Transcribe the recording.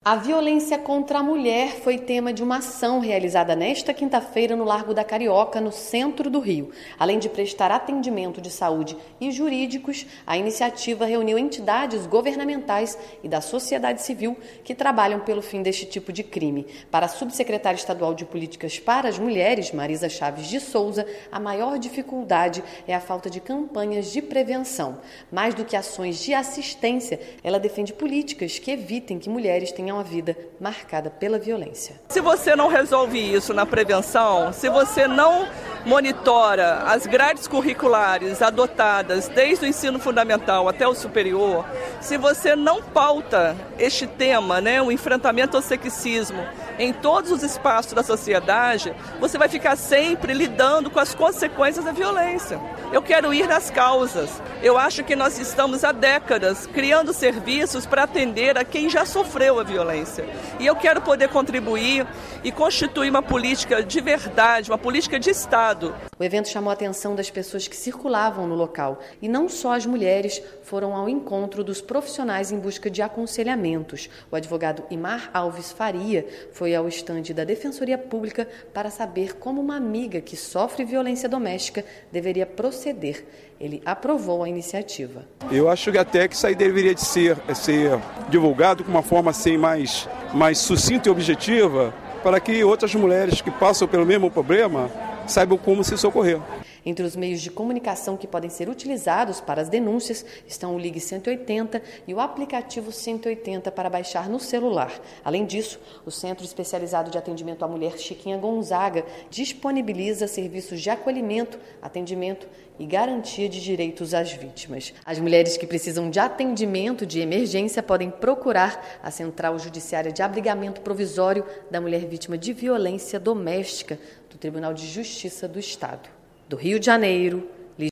A violência contra a mulher foi tema de uma ação realizada nesta quinta-feira no Largo da Carioca, no centro do Rio. Além de prestar atendimento de saúde e jurídicos, a iniciativa reuniu entidades governamentais e da sociedade civil que trabalham pelo fim deste tipo de crime. Para a subsecretária estadual de Políticas para as Mulheres, Marisa Chaves de Souza, a maior dificuldade é a falta de campanhas de prevenção. Mais do que ações de assistência, ela defende políticas que evitem que mulheres tenham a vida marcada pela violência. Se você não resolve isso na prevenção, se você não monitora as grades curriculares adotadas desde o ensino fundamental até o superior, se você não pauta este tema, o enfrentamento ao sexismo em todos os espaços da sociedade, você vai ficar sempre lidando com as consequências da violência. Eu quero ir nas causas. Eu acho que nós estamos há décadas criando serviços para atender a quem já sofreu a violência. E eu quero poder contribuir e constituir uma política de verdade, uma política de Estado. O evento chamou a atenção das pessoas que circulavam no local. E não só as mulheres foram ao encontro dos profissionais em busca de aconselhamentos. O advogado Imar Alves Faria foi ao estande da Defensoria Pública para saber como uma amiga que sofre violência doméstica deveria proceder. Ele aprovou a iniciativa. Eu acho que até que isso aí deveria de ser divulgado com uma forma assim mais sucinta e objetiva, para que outras mulheres que passam pelo mesmo problema saibam como se socorrer. Entre os meios de comunicação que podem ser utilizados para as denúncias estão o Ligue 180 e o aplicativo 180 para baixar no celular. Além disso, o Centro Especializado de Atendimento à Mulher Chiquinha Gonzaga disponibiliza serviços de acolhimento, atendimento e garantia de direitos às vítimas. As mulheres que precisam de atendimento de emergência podem procurar a Central Judiciária de Abrigamento Provisório da Mulher Vítima de Violência Doméstica do Tribunal de Justiça do Estado. Do Rio de Janeiro,